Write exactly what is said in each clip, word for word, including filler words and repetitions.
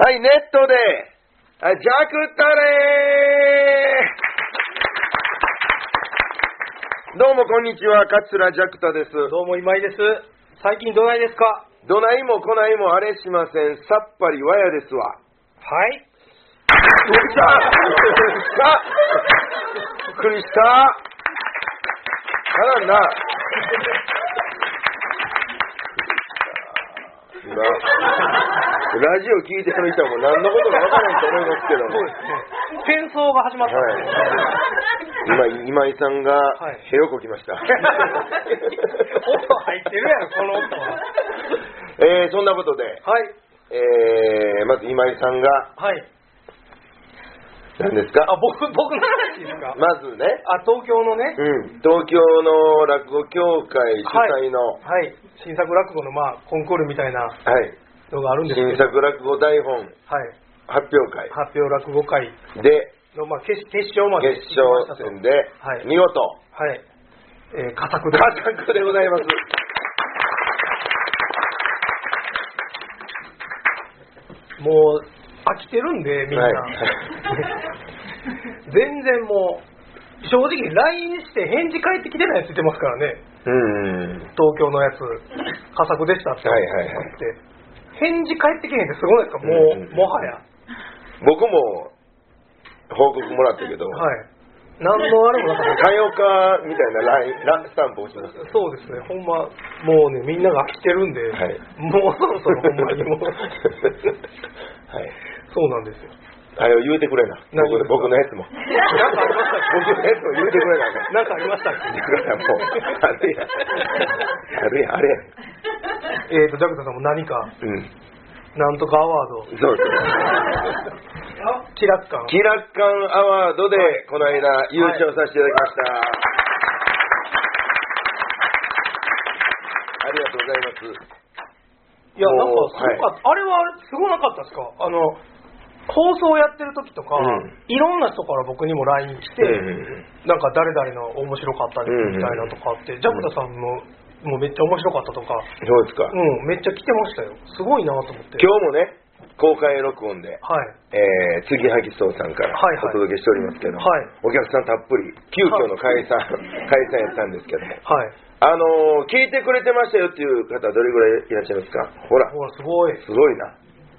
はい、ネットで、ジャクタレー。どうもこんにちは、桂ジャクタです。 どうも今井です。最近どないですか？ どないもこないもあれしません。さっぱりわやですわ。 はい。 どうしたびっくりした。からんな。今、ラジオ聞いてる人はもう何のことか分からないと思いますけども。 そうですね。戦争が始まったんですね。 はい、今、今井さんがへよこきました。 音入ってるやろ、この音は。 えー、そんなことで、 はい。 えー、まず今井さんが、 はい。 何ですか？ あ、僕、僕の話ですか？ まずね、 あ、東京のね、 うん、東京の落語協会主催の、 はい、はい、新作落語のまあコンクールみたいなのがあるんですけど、 新作落語台本、はい、発表会、 発表落語会でのまあ決決勝まで決勝戦で、はい、見事、 はい、えー、佳作で佳作でございます。 もう飽きてるんでみんな、はい、全然もう正直 ライン して返事返ってきてないやつ言ってますからね。うん、東京のやつ佳作でしたって言って、はいはいはい、返事返ってきへんってすごいですか？もう、うんうん、もはや僕も報告もらったけど、 はい、何のあれもなかった。 かよかみたいなラインラスタンプをしました。 そうですね、ほんまもうねみんなが飽きてるんで、はい、もうそろそろほんまにもうはい、そうなんですよ。 あれを言うてくれな。僕, 僕のやつも。 なんかありましたっけ？ 僕のやつも言うてくれな。 なんかありましたっけ？ だからもう、あれや。あれや、あれや。 えーと、ジャクタさんも何か、うん、なんとかアワード。 そうです。 気楽感。 気楽感アワードで、はい、この間優勝させていただきました。はい、ありがとうございます。 いや、なんかすごかった、はい、あれはあれすごなかったですか？あの放送やってる時とか、うん、いろんな人から僕にも ライン 来て、うん、なんか誰々の面白かったですみたいなとかあって、うん、ジャクタさんのもうめっちゃ面白かったとか、 そうですか、 うん、めっちゃ来てましたよ。すごいなと思って。 今日もね公開録音で、はい、えー、継ぎはぎそうさんからお届けしておりますけど、はいはい、お客さんたっぷり急遽の解散、はい、解散やったんですけども、はい、あのー、聞いてくれてましたよっていう方どれぐらいいらっしゃいますか？ほら、 ほらすごいすごいな。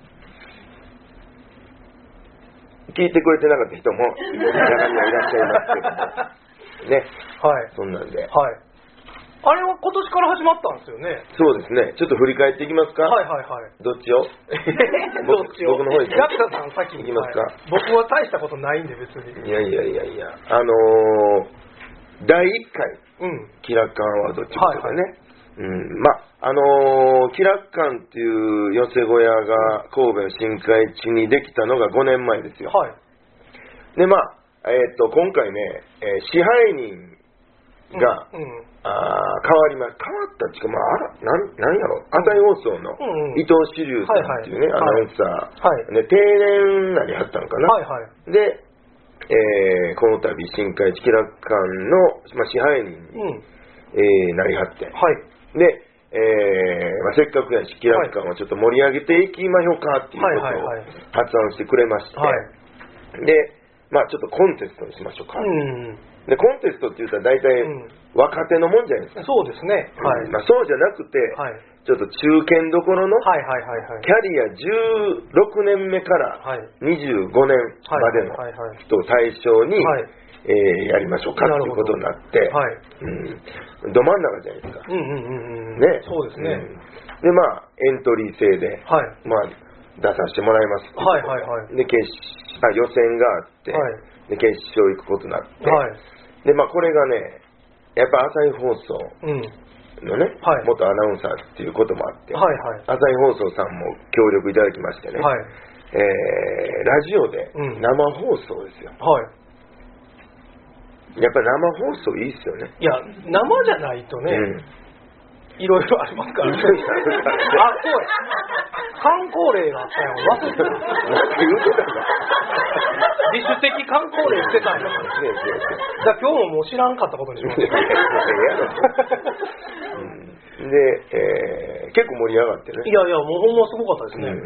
聞いてくれてなかった人も中にはいらっしゃいますけどね、はい、そんなんで、はい、 あれは今年から始まったんですよね。 そうですね。ちょっと振り返っていきますか。はいはいはい。どっちを？ どっちを？ 僕の方に。 ジャクタさん先に行きますか、はい。 僕は大したことないんで別に。 いやいやいやいや。あのー、だいいっかい、うん、気楽館アワードっていうことでね。はいはい、うん、まああのー、気楽館っていう寄せ小屋が神戸の新海地にできたのがごねんまえですよ。はい。でまあえっと今回ね、えー、支配人が、うんうん、あ変わります。変わったっていうか、まあ、あら、なん、なんやろ、朝日放送の伊藤志龍さんっていうね、はいはい、アナウンサー、はい、ね、定年なりはったのかな。はいはい、で、えー、この度、新海地気楽館の、まあ、支配人に、うんえー、なりはって、はい、で、えーまあ、せっかくやし、気楽館をちょっと盛り上げていきましょうかっていうことを発案してくれまして、はい、で、まあ、ちょっとコンテストにしましょうか。うんでコンテストって言ったら大体若手のもんじゃないですか、うん、そうですね、はいまあ、そうじゃなくて、はい、ちょっと中堅どころのキャリアじゅうろくねんめからにじゅうごねんまでの人を対象に、はいえー、やりましょうかっていうことになって、はいうん、ど真ん中じゃないですか、うんうんうんうん、ね、そうですね、うん、でまあエントリー制で、はいまあ、出させてもらいますっていうことで、はいはいはい、で決あ予選があって、はいで決勝行くことになって、はい、でまあこれがねやっぱ朝日放送のね、うんはい、元アナウンサーっていうこともあって、はいはい、朝日放送さんも協力いただきましてね、はいえー、ラジオで生放送ですよ、うんはい、やっぱ生放送いいっすよね。いや生じゃないとね、うんいろいろありますからね。あ、そうや。観光令があったよ。忘れてた。なんか言うてたんだ。自主的観光令してたんだ。じゃあ今日ももう知らんかったことにします。うん、で、えー、結構盛り上がってね。いやいや、もうほんますごかったですね。うん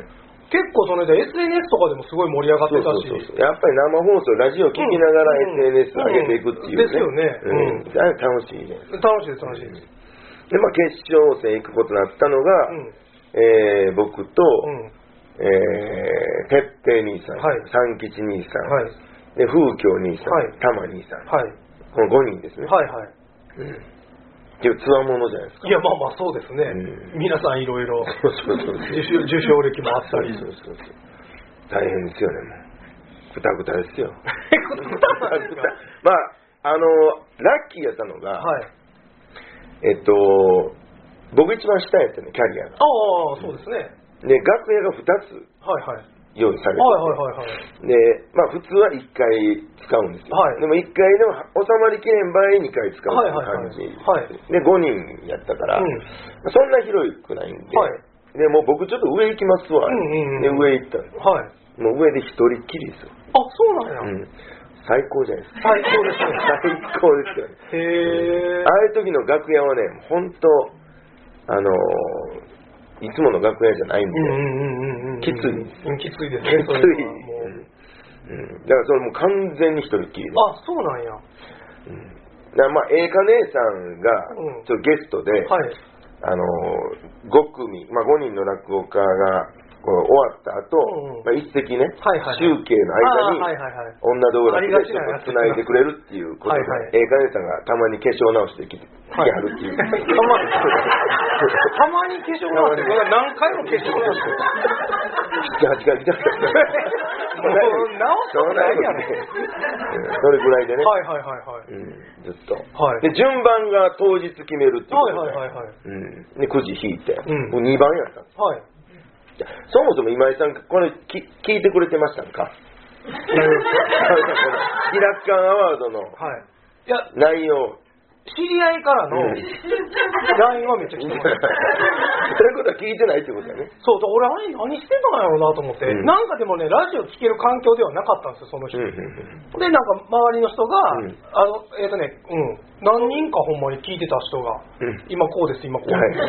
結構それで エスエヌエス とかでもすごい盛り上がってたし、 そうそうそうやっぱり生放送ラジオ聞きながら エスエヌエス 上げていくっていうね、 ですよね、 うん、楽しいね。 楽しいです楽しいです。 でまあ決勝戦行くことになったのが、うんえー、僕と、うんえー、てっぺい兄さん、はい、三吉兄さん、はい、で風京兄さん、はい、玉兄さん、はい、このごにんですね。はいはい。うんっていうつわものじゃないですか。 いやまあまあそうですね、うん、皆さんいろいろ受賞歴もあったりそうそうそう大変ですよねもうぐたぐたですよぐたぐたなんですかまああのラッキーやったのが、はい、えっと僕一番下やったねキャリアが。 ああそうですね。 で楽屋がふたつはいはい用意されてて、はいはいはいはい、でまあ普通はいっかい使うんですよ、はい、でもいっかいでも収まりきれん場合にかい使うっていう感じ、はいはいはい、でごにんやったから、うん、そんな広くないんで、はい、でもう僕ちょっと上行きますわ、うんうんうん、で上行ったんです、はい、もう上で一人っきりですよ。 あそうなんや、うん、 最高じゃないですか。 最高ですね最高ですよね。へえ、うん、ああいう時の楽屋はね本当あのーいつもの楽屋じゃないんで、きついです。 きついですね。 きつい。うん、だからそれもう完全に一人っきりで。 あ、そうなんや。 うん、だからまあ、栄華姉さんがちょっとゲストで、うんはい、あのごくみ、まあごにんの落語家がこの終わった後、うんうんまあ、一席ね、はいはいはい、集計の間に、はいはいはい、女道楽でちょっと繋いでくれるっていうことで、栄華姉さんがたまに化粧直してきて、はい、やるっていう。たまにたまに化粧直して、何回も化粧直して。 なな、はちかい来たんですよ。 もう直すことないやろ。 それぐらいでね。 はいはいはいはい。 うん、ずっと。はい、で、順番が当日決めるっていうことで、はいはいはいはい、うん、でくじ引いて、うん、にばんやったんです。はい。そもそも今井さん、これき聞いてくれてましたんか？このキラッカンアワードの内容。 知り合いからの ライン はめっちゃ来てます。そういうことは聞いてないってことだね。 そう、俺あれ何してんのかなろうなと思って、うん、なんかでもね、ラジオ聞ける環境ではなかったんですよ、その人。うんうんうん、で、なんか周りの人が、うん、あの、えっ、ー、とね、うん、何人かほんまに聞いてた人が、うん、今こうです、今こうです、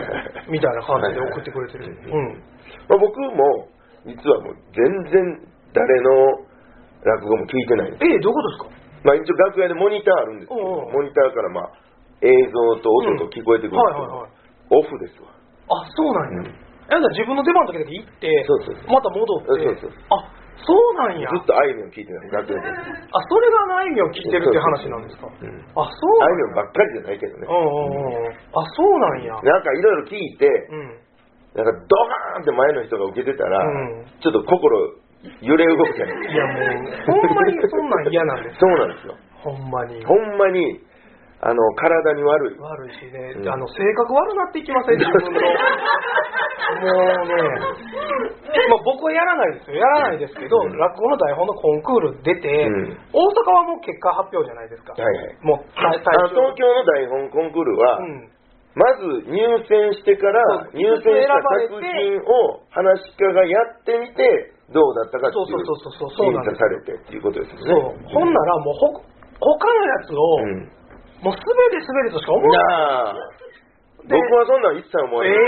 みたいな感じで送ってくれてる。うんまあ、僕も、実はもう全然誰の落語も聞いてないんです。 えー、どういうことですか？ まあ一応楽屋でモニターあるんですけど、モニターからまあ、映像と音と聞こえてくるんですけど、うんはいはいはい、オフですわ。 あ、そうなんや。うん、なんか自分の出番の時だけ行って、そうそうそうまた戻って、そうそうそうあ、そうなんや。 ずっとあいみょん聞いてた楽屋で。 あ、それがあいみょん聞いてるって話なんですか？そうそうそう、うん、あ、そうなんや。あいみょんばっかりじゃないけどね。うんうんうん、あ、そうなんや。 なんかいろいろ聞いて、うんなんかドカーンって前の人が受けてたら、うん、ちょっと心揺れ動くじゃないですか。 いやもうほんまにそんなん嫌なんですそうなんですよ。 ほんまにほんまにあの体に悪い悪いしね、うん、あの性格悪なっていきません自分のもうねまあ僕はやらないですよやらないですけど、うん、落語の台本のコンクール出て、うん、大阪はもう結果発表じゃないですか。はいはい。もうあ東京の台本コンクールは、うんまず入選してから入選した作品を話し家がやってみてどうだったかっていう審査されてっていうことですよね。 そうほんならもうほ他のやつを、うん、もう滑れ滑れとしか思わない。 僕はそんなん一切思わない。え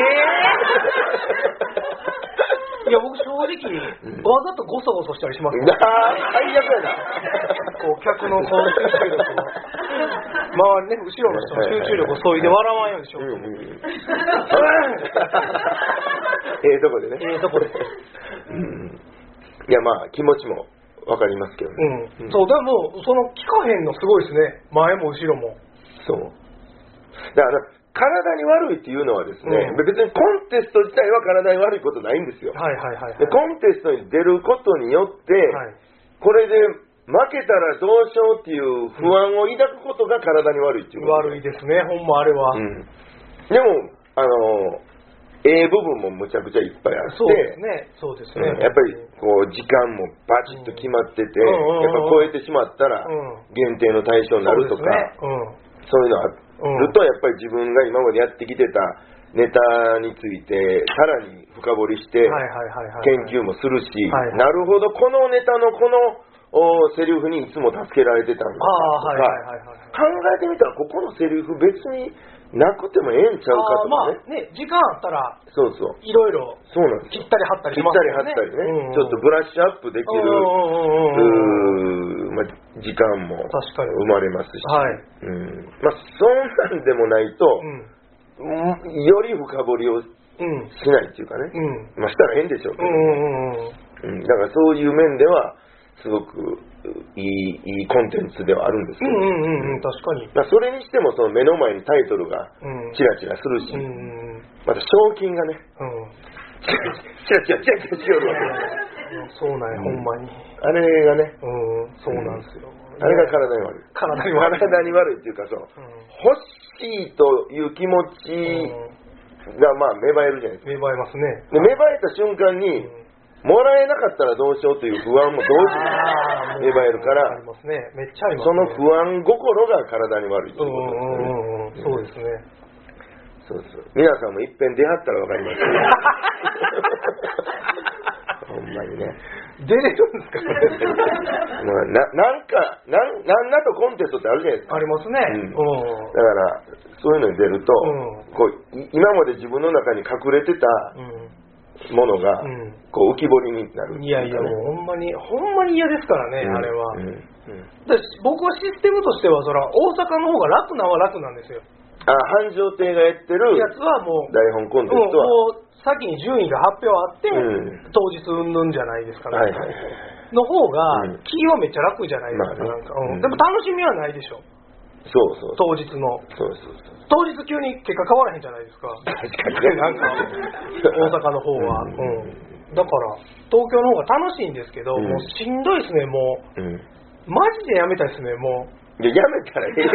ー、いや僕正直、うん、わざとゴソゴソしたりしますもん。 最悪やな。 こう客のこう集中力を周りね後ろの人の集中力をそいで笑わんようにしようと思って。 ええとこでね。 ええとこで。 うん。いやまあ気持ちもわかりますけどね。 うん。うん、そうだもうその聞かへんのすごいですね。前も後ろも。 そう。だから体に悪いっていうのはですね、うん、別にコンテスト自体は体に悪いことないんですよ。 はいはいはい、はい、 でコンテストに出ることによって、はい、これで負けたらどうしようっていう不安を抱くことが体に悪いっていうこと、 悪いですね、ほんまあれは。 うん、でも、あの、ええ部分もむちゃくちゃいっぱいあって、 そうですね、そうですね。 うん、やっぱりこう時間もバチッと決まってて、うん、やっぱ超えてしまったら限定の対象になるとか、そう、ねうん、そういうのあると、やっぱり自分が今までやってきてたネタについてさらに深掘りして研究もするし、なるほどこのネタのこのセリフにいつも助けられてたんだとか考えてみたらここのセリフ別になくてもええんちゃうかとかね。まあね、時間あったら、 そうそう。 いろいろ、 そうなんです切ったり貼ったりしますね。切ったり貼ったりね、うんうん。ちょっとブラッシュアップできる、まあ、時間も生まれますし。はい。うん。まあ、そんなんでもないと、うん、より深掘りをしないっていうかね。うん。まあ、したら変でしょうけど、ね。うんうんうん。うん。だからそういう面では、すごくいい、いいコンテンツではあるんですけど、 うんうんうん、確かに。 まあ、それにしてもその目の前にタイトルがチラチラするし、うん、また賞金がね、うん、チラチラチラチラチラチラそうなんや、ほんまに。 あれがね、 うん、そうなんですよ。 あれが体に悪い。 体に悪い。 体に悪いっていうかそう、うん、欲しいという気持ちがまあ芽生えるじゃないですか。 芽生えますね。 で芽生えた瞬間に、うんもらえなかったらどうしようという不安も同時に芽生えるから、 ありますね。めっちゃありますね。 その不安心が体に悪いということですね。そうですね。 そうそう。皆さんもいっぺん出会ったらわかりますよ。ほんまにね。 出れるんですかまあ、ななんかなん、なんなとコンテストってあるじゃないですか。 ありますね。うん、 だからそういうのに出ると、うん、こう今まで自分の中に隠れてた、うんものが、うん、こう浮き彫りになる、 ね、いやいやもうほんまにほんまに嫌ですからね、うん、あれは、うんうん、で僕はシステムとしてはそら大阪の方が楽なは楽なんですよ。 あ繁盛亭がやってるやつはもう台本コンテストはもう先に順位が発表あって、うん、当日うんぬんじゃないですかね、はいはいはい、の方が気はめっちゃ楽じゃないですか、まあね、なんか、うん、でも楽しみはないでしょ。 そうそう当日のそうそうそう当日急に結果変わらへんじゃないですか。 確かにねなんか大阪の方は、うんうん、だから東京の方が楽しいんですけど、うん、もうしんどいですねもう、うん、マジでやめたいですねもう。いややめたらええや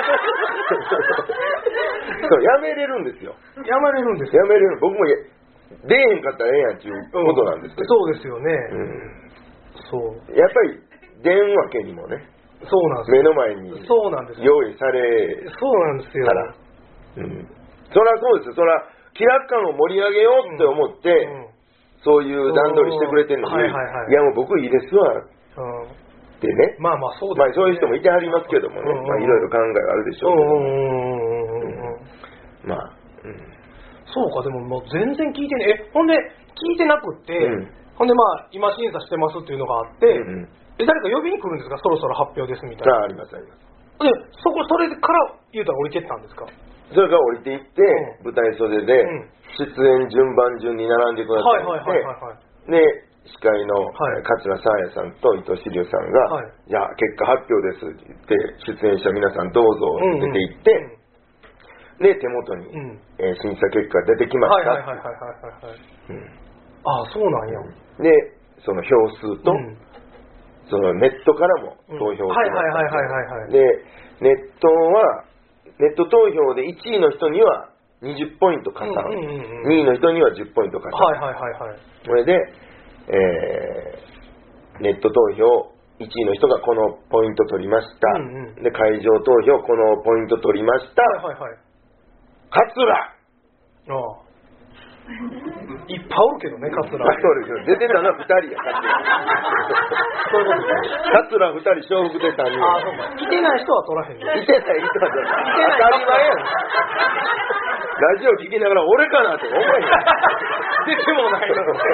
そうやめれるんですよ。 やめれるんですよ。 やめれる。僕も出えへんかったらええやんっていうことなんですけど、 うん、そうですよね、うん、 そうやっぱり出んわけにもねそうなんです目の前に用意されそうなんですよ。 から、うん、そりゃそうですよ。そりゃ気楽感を盛り上げようって思って、うんうん、そういう段取りしてくれてるのに、はいはいはい、いやもう僕いいですわ、うん、ってね。 まあまあそうですね。 まあそういう人もいてはりますけどもね、うんうん、まあいろいろ考えがあるでしょうけど、うん、まあ、うん、 そうかでももう全然聞いてねえほんで聞いてなくって、うん、ほんでまあ今審査してますっていうのがあって。うんうんで誰か呼びに来るんですかそろそろ発表ですみたいな。 あありますあります。 でそこそれから言うたら降りてったんですか。 それから降りていって、うん、舞台袖で、うん、出演順番順に並んでくださいって、はいはいはいはい、で司会の、はい、桂沙耶さんと伊藤志龍さんが、はい、じゃあ結果発表ですって言って出演者皆さんどうぞ出ていって、うんうん、で手元に、うんえー、審査結果出てきました。はいはいはいはいはい、はいうん、 ああそうなんや。 でその票数と、うんそのネットからも投票してます。で、ネットは、ネット投票でいちいの人にはにじゅっポイント加算、うんうんうんうん、にいの人にはじゅっポイント加算。はいはいはいはい、それで、えー、ネット投票いちいの人がこのポイント取りました。うんうん、で、会場投票このポイント取りました。はいはいはい、桂。ああいっぱいおるけどね、カツラ。 出てたのはふたりや。そういうことですね。カツラふたり、笑福亭さんにん。 ああ、そうか。いてない人は取らへんね。 いてない人は取らへん。いてない。当たり前やん。ラジオ聞きながら俺かなって思えへん。 出てもないの。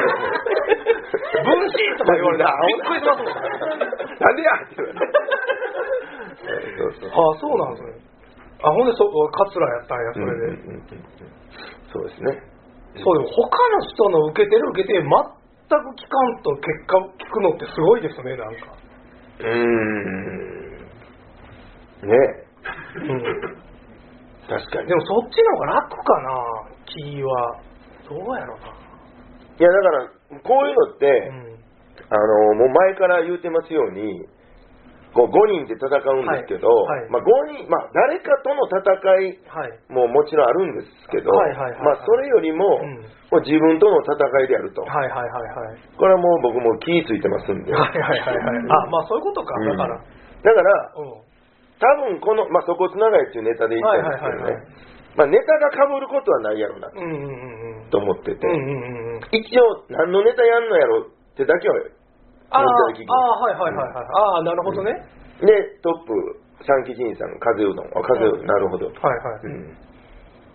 分身とか言われたらびっくりしますもん。 なんでやって言われそうそう。ああ、そうなんですね。あ、ほんでそカツラやったんや、それで。うんうんうん、 そうですね。 そうでも他の人の受けてる受けて全く聞かんと結果聞くのってすごいですねなんか。 うーんねえ、うん、確かに。 でもそっちの方が楽かな気はどうやろうな。 いやだからこういうのって、うん、あのもう前から言うてますようにこうごにんで戦うんですけど、はいはい、まあ、ごにん、まあ、誰かとの戦いももちろんあるんですけど、まあ、それよりも、うん、もう自分との戦いであると、はいはいはいはい、これはもう僕も気ぃついてますんで、 はいはいはいはい、あ、まあそういうことか、だから、うん、 だから、うん、多分この、まあ、そこつながりっていうネタで言ったんですけどね、はいはいはいはい、まあ、ネタが被ることはないやろうなと、うんうんうん、と思ってて、うんうんうん、一応何のネタやんのやろってだけはああ、はいはいはいはい。ああ、なるほどね。 で、トップ、三吉兄さんの風うどん。あ、風うどん、なるほど。はいはい。うん。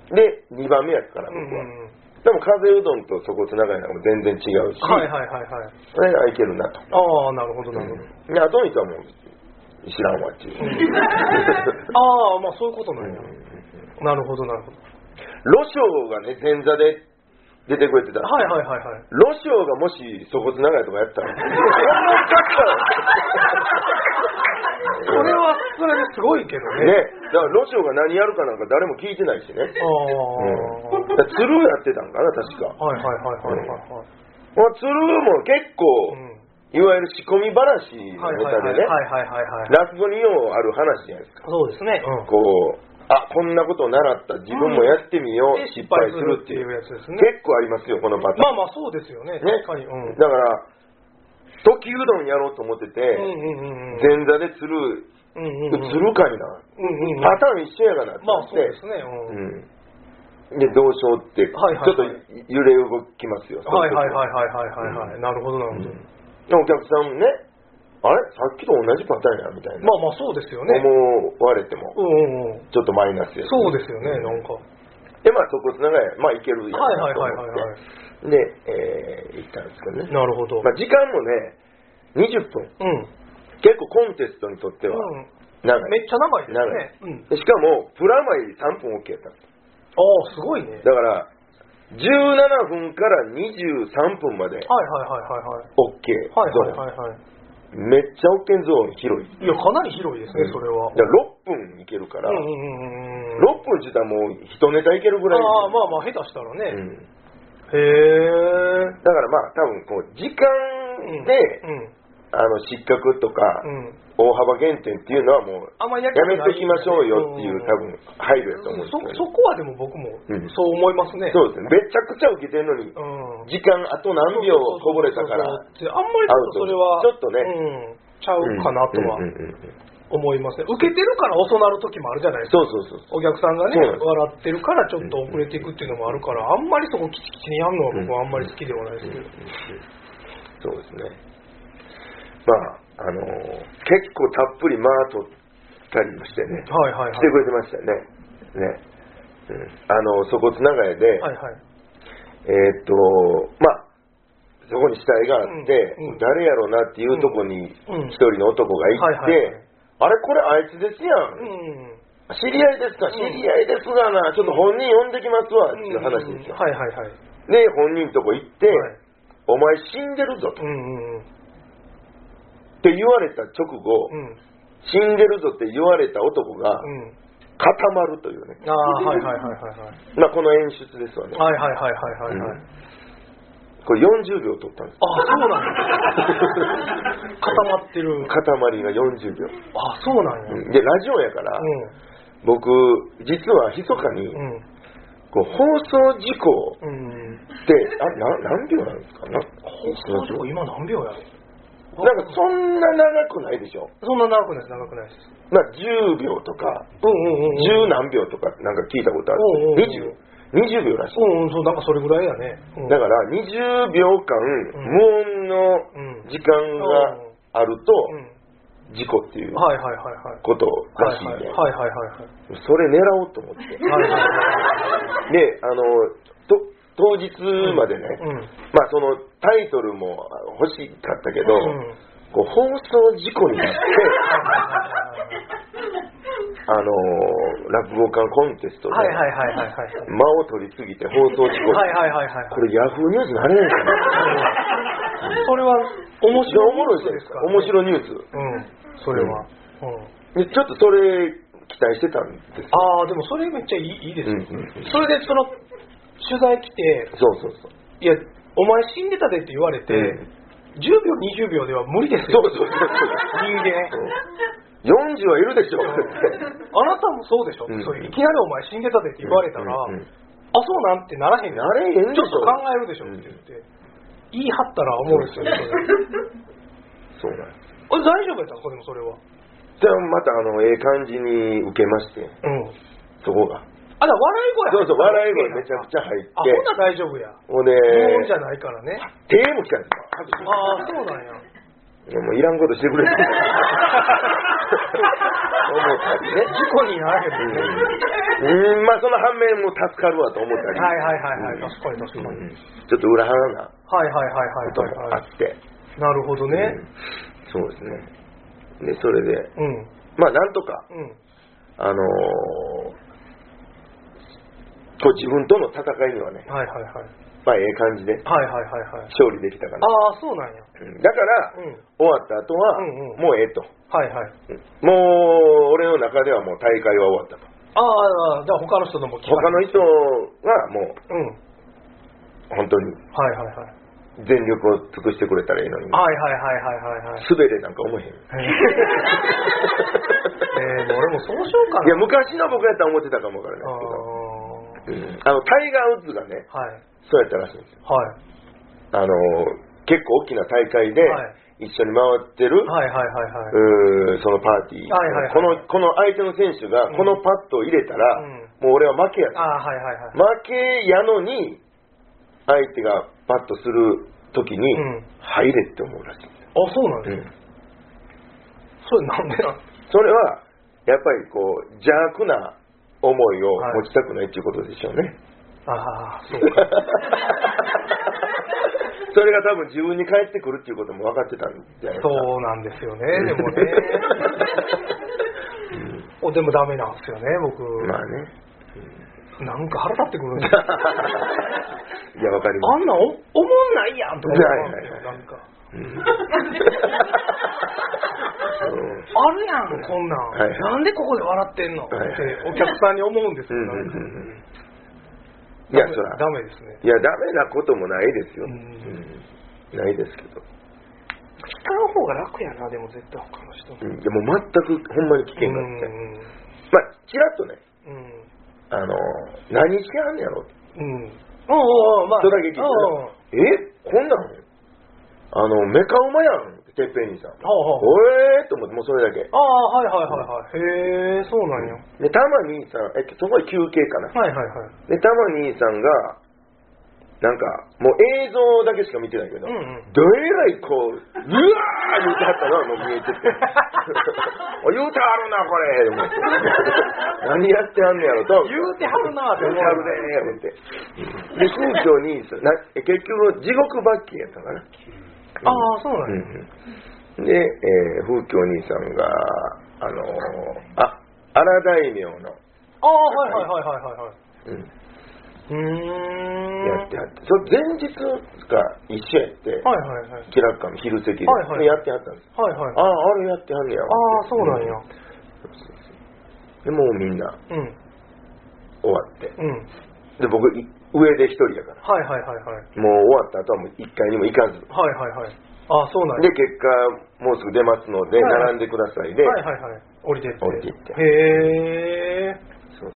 でにばんめやから僕は、うんうん、でも風うどんとそこつながりなんかも全然違うし、 はいはいはいはい、 それがいけるなと。 ああなるほどなるほど、 うん、であとにとはもう知らんわっていう、うん、 ああまあそういうことなんや、うん、なるほどなるほど。 ロショウがね前座で出てくれてた。 はいはいはいはい。 ロショウがもしそこつながりとかやったらそれはそれですごいけどね。 ね、だからロショウが何やるかなんか誰も聞いてないしね。ああ、うん、だ鶴やってたんかな確か。 はいはいはいはいはい、はい。 まあ、鶴も結構、うん、いわゆる仕込み話のネタでね、落語にようある話じゃないですか。 そうですね。 うん、こうあこんなことを習った自分もやってみよう、うん、失敗するっていうやつですね。結構ありますよこのパターン。 まあまあそうですよね。ね、確かに、うん、 だから時うどんやろうと思ってて、うんうんうん、前座で釣る、うんうんうん、釣るかいな、うんうんうん、パターン一緒やがなって。 まあそうですね。うんうん、でどうしようって、はいはいはい、ちょっと揺れ動きますよ。 はいはいはいはいはいはい、うん、なるほどなるほど。 うん、でお客さんね。あれさっきと同じパターンやみたいな。 まあまあそうですよね。 思われても、うんうん、ちょっとマイナスや、ね、 そうですよね、なんか。 で、まあそこつながり、まあいけるやんはいはいはいはい、はい。 で、えー、行ったんですけどね。 なるほど。 まあ時間もね、にじゅっぷん。うん。結構コンテストにとっては、長い、うん。 めっちゃ長いですね。 長い。うん、でしかも、プラマイさんぷん OK やったんです。 ああ、すごいね。 だから、じゅうななふんからにじゅうさんぷんまで、はいはいはいはいはい。 OK。 はいはいはいはい。 めっちゃ OK ゾーン広い。 いや、かなり広いですね、うん、それは。 だからろっぷんいけるから、うんうんうんうん、ろっぷんって言ったらもう一ネタいけるぐらい。 ああ、まあまあ、下手したらね。うん、へえ。 だからまあ、多分こう、時間で、うんうん、あの失格とか、うん、大幅減点っていうのはもう、あんまりやめておきましょうよっていう、うん、多分、配慮やと思うんですけど、ね、 そ, そこはでも僕もそう思いますね。 そうですね。めちゃくちゃ受けてるのに、うん、時間あと何秒こぼれたから、あんまりちょっとそれは、 ちょっとね、 うん、ちゃうかなとは思いますね。受けてるから遅なる時もあるじゃないですか。 そうそうそう。 お客さんがね、笑ってるからちょっと遅れていくっていうのもあるから、あんまりそこキチキチにやるのは僕はあんまり好きではないですけど。 そうですね。まあ、あのー、結構たっぷり間取ったりもしてね、はいはいはい、してくれてましたよね。ね、うん、あのそこつながりで、はいはい、えー、っとまあそこに死体があって、うんうん、誰やろうなっていうとこに一人の男がいて、うんうんはいはいはい、あれこれあいつですやん、うん、知り合いですか、うん、知り合いですがな、ちょっと本人呼んできますわっていう話ですよ、うんうんはいはいはい、で本人のとこ行って、はい、お前死んでるぞと、うんうんうんって言われた直後、うん、死んでるぞって言われた男が、うん、固まるというね。ああ、はいはいはいはいはい。まあこの演出ですわね。はいはいはいはいはい、はいうん。これよんじゅうびょう取ったんです。 ああ、そうなんだ。固まってる。 塊がよんじゅうびょう。 ああ、そうなんや。 うん、で、ラジオやから、うん、僕、実は密かに、うん、こう放送事故って、うん、あな何秒なんですかな放送事故今何秒やろなんかそんな長くないでしょ。 そんな長くないです、長くないです。 まあじゅうびょうとか、うんうんうんうん、じゅう何秒とかなんか聞いたことある。うんうんうん、にじゅう、にじゅうびょうらしい。 うんうん、そう、なんかそれぐらいやね。 うん、だからにじゅうびょうかん、うん、無音の時間があると、事故っていうことらしいね。はいはいはいはい。それ狙おうと思って。はいはいはい、で、あの、と当日までね、うんうん、まあそのタイトルも欲しかったけど、うん、こう放送事故になって、あのー、落語家コンテストで間を取りすぎて放送事故、はいはいはいはい、これヤフーニュースになれないかな。それは面白いニュースですか、ね、面白いニュース。うん、 それは、 うん。ちょっとそれ期待してたんですよ。 ああ、でもそれめっちゃいい、いいですよ、うんうんうん。それでその取材来て、 そうそうそう。 いや、お前死んでたでって言われて、うん、じゅうびょう、にじゅうびょうでは無理ですよ。そうそうそうそう。人間。 よんじゅうはいるでしょ。あなたもそうでしょ、うん、そういきなりお前死んでたでって言われたら、うんうんうん、あ、そうなんってならへん。 なれへんでしょ。 ちょっと考えるでしょって言って。うん、言い張ったら思うんですよね、 それ。そうなんです。 あれ大丈夫やったの？でもそれは。 じゃあまたあの、ええ感じに受けまして。うん。そこが。 あ、だ笑い声そうそう、笑い声めちゃくちゃ入って。 あ、ほんなら大丈夫や。 ほんで、 無音じゃないからね。 手も来たんですよ。 ああ、そうなんや。 うもういらんことしてくれる思ったりね。 事故にならへんもんね。 うん、まあその反面も助かるわと思ったり。 はいはいはいはい、確かに確かに。 うん、ちょっと裏腹なはいはいはいはいこともあって。 なるほどね、 うん。そうですね。で、それで、 うん、 まあなんとか、うん、あのー、こう自分との戦いにはね、 はいはいはい。 まあええ感じで、 はいはいはいはい。 勝利できたかな。 ああ、そうなんや。 うん、だから、うん、終わった後は、うんうん、もうええと。 はいはい。 もう、俺の中ではもう大会は終わったと。 ああ、じゃあ他の人のも聞か他の人はもう、うん、本当に、 はいはいはい。 全力を尽くしてくれたらいいのに。 はいはいはいはいはいはい。 すべてなんか思えへん。 えー、俺もそうしようかな。 いや、昔の僕やったら思ってたかもわからないですけど。うん、あの、タイガー・ウッズがね、はい、そうやったらしいんですよ。はい。あの、結構大きな大会で、はい、一緒に回ってる、はいはいはいはい、そのパーティー、はいはいはい、この、この相手の選手がこのパットを入れたら、うん、もう俺は負けやと、あ、はいはいはい、負けやのに相手がパットする時に、うん、入れって思うらしいんですよ。 あ、そうなんですか、うん、それなんでなんですか。 それはやっぱりこう邪悪な思いを持ちたくないっていうことでしょうね、 はい、ああ、そうかそれが多分自分に返ってくるっていうことも分かってたんじゃないですか。 そうなんですよね、でもね、うん、でもダメなんですよね、僕。 まあね、 うん、なんか腹立ってくるんですよいや、わかります。 あんなお、おもんないやんと思うんですよ、なんか、うん、あるやん、こんなん、はいはい、なんでここで笑ってんの、はいはい、ってお客さんに思うんですよ、なんか、うんうんうん、 いや、そらダメですね。 いや、ダメなこともないですよ、うんうん、ないですけど、 使う方が楽やな、でも絶対他の人、 うん、いや、もう全くほんまに危険があって、うん、まあちらっとね、うん、あの何してはんねやろって、うん、おうおう、まあ、それだけ聞いて、え、こんなんあのメカウマやん、てっぺんにさん、おえーと思って、もうそれだけ。 ああ、はいはいはいはい、へえ、そうなんや。 で、たまにさん、えそこは休憩かな、はいはいはい、でたまにさんがなんかもう映像だけしか見てないけど、うんうん、どえらいこううわー言ってはったのはもう見えてて言うてはるなこれ思って何やってはんねやろと、 言うてはるなって思ってはるね思って、で空虚にな結局地獄バッキーやったかな、 ああ、そうなんや、 うん、で、えー、風紀お兄さんがあのー、あ荒大名の、 ああ、はいはいはいはいはいはい、うんうーんやってはって、それ前日が一緒やって、はいはいはい、気楽館の昼席で、はいはい、やってはったんです、はいはい、ああ、あれやってはんねや、ああ、そうなんや、 でもうみんな、うん、終わって、うん、で僕上で一人やから、 はいはいはいはい、 もう終わった後はもう一階にも行かず、 はいはいはい、ああ、そうなんや、 で結果もうすぐ出ますので、はいはい、並んでくださいで、 はいはいはい、降りていって、 降りていって、 へえ。